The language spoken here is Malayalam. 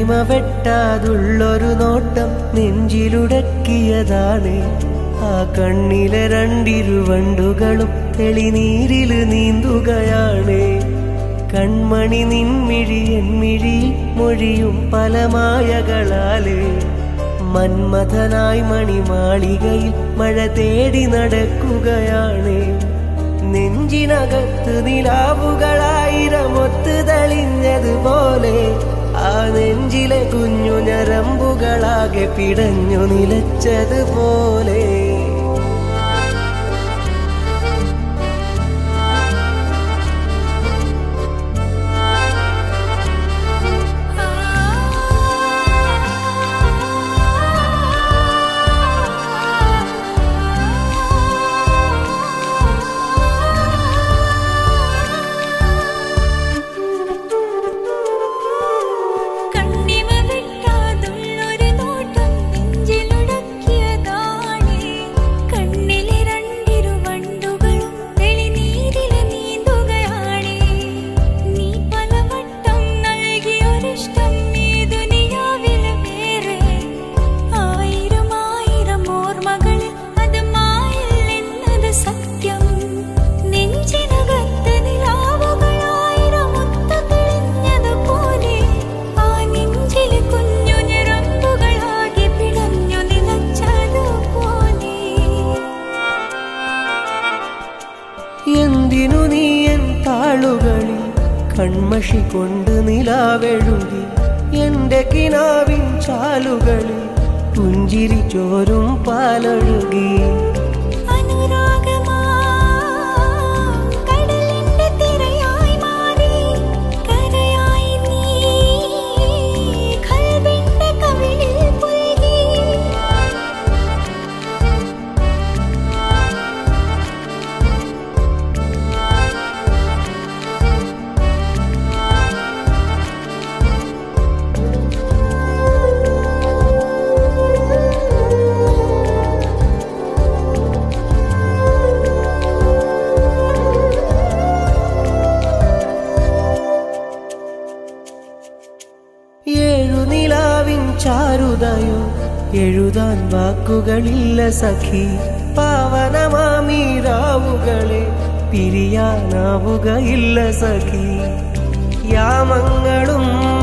കണ്ണിമ വെട്ടാതുള്ളൊരു നോട്ടം നെഞ്ചിലുടക്കിയതാണ്. ആ കണ്ണിലെ രണ്ടിരുവണ്ടുകളും തെളിനീരില് നീന്തുകയാണ്. കൺമണി നിൻമിഴി എന്മിഴി മൊഴിയും പല മായകളാല് മന്മഥനായി മണിമാളികയിൽ മഴ തേടി നടക്കുകയാണ്. നെഞ്ചിനകത്ത് നിലാവുകളായിരമൊത്ത് തെളിഞ്ഞതുപോലെ ആ നെഞ്ചിലെ കുഞ്ഞു ഞരമ്പുകളാകെ പിടഞ്ഞു നിലച്ചതുപോലെ. എന്തിനു നീ എൻ താളുകളിൽ കൺമഷി കൊണ്ട് നിലാവെഴുതി എന്റെ കിനാവിൻ ചാലുകളിൽ പുഞ്ചിരി ചോരും പാലൊഴുകി. ഏഴു നിലാവിൻ ചാരുതയോ എഴുതാൻ വാക്കുകളില്ല സഖി. പാവനമാമീരാവുകളെ പിരിയാനാവുകയില്ല സഖി. യാമങ്ങളും